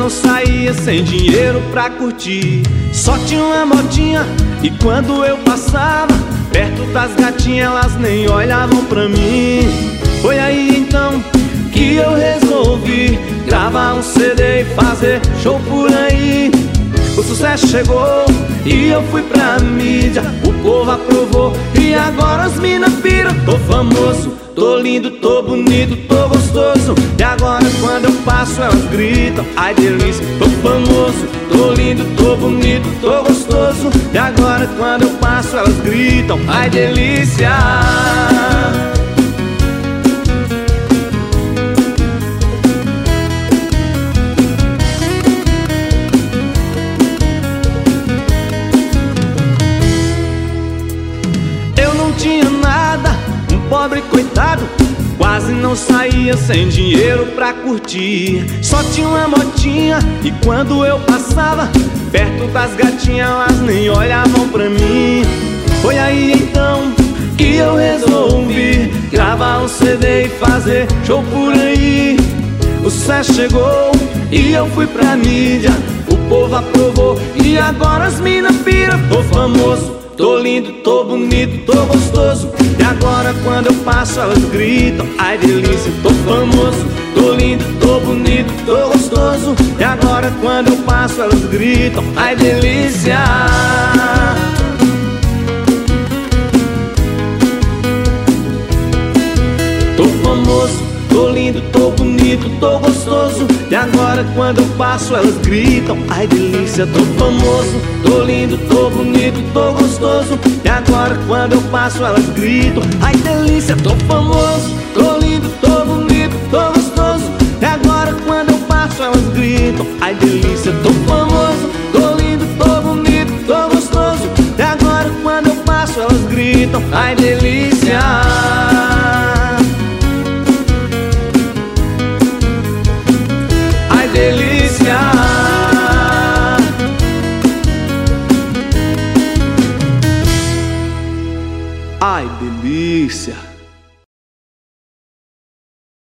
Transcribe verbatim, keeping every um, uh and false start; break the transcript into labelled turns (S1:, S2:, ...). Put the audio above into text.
S1: não saía sem dinheiro pra curtir. Só tinha uma motinha e quando eu passava perto das gatinhas, elas nem olhavam pra mim. Foi aí então que eu resolvi gravar um C D e fazer show por aí. O sucesso chegou e eu fui pra mídia, o povo aprovou e agora as mina piram. Tô famoso, tô lindo, tô bonito, tô gostoso. E agora quando eu passo elas gritam, ai delícia. Tô famoso, tô lindo, tô bonito, tô gostoso. E agora quando eu passo elas gritam, ai delícia. Tinha nada, um pobre coitado, quase não saía sem dinheiro pra curtir. Só tinha uma motinha e quando eu passava perto das gatinhas, elas nem olhavam pra mim. Foi aí então que eu resolvi gravar um C D e fazer show por aí. O sucesso chegou e eu fui pra mídia, o povo aprovou e agora as mina piram. Tô famoso, tô lindo, tô bonito, tô gostoso. E agora quando eu passo elas gritam, ai delícia. Tô famoso, tô lindo, tô bonito, tô gostoso. E agora quando eu passo elas gritam, ai delícia. Tô famoso, tô lindo, tô bonito, tô gostoso. E agora quando eu passo elas gritam, ai delícia. Tô famoso, tô lindo, tô bonito, tô gostoso. E agora quando eu passo elas gritam, ai delícia. Tô famoso, tô lindo, tô bonito, tô gostoso. E agora quando eu passo elas gritam, ai delícia. Tô famoso, tô lindo, tô bonito, tô gostoso. E agora quando eu passo elas gritam, ai delícia.